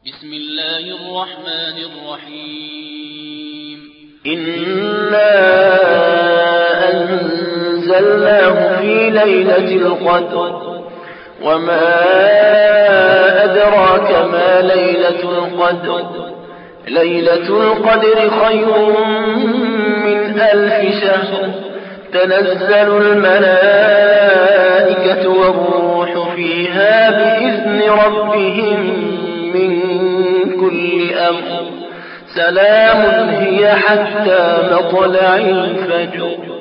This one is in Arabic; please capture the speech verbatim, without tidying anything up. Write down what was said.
بسم الله الرحمن الرحيم إنا أنزلناه في ليلة القدر وما أدراك ما ليلة القدر ليلة القدر خير من ألف شهر تنزل الملائكة والروح فيها بإذن ربهم من كل أمر سلام هي حتى مطلع الفجر.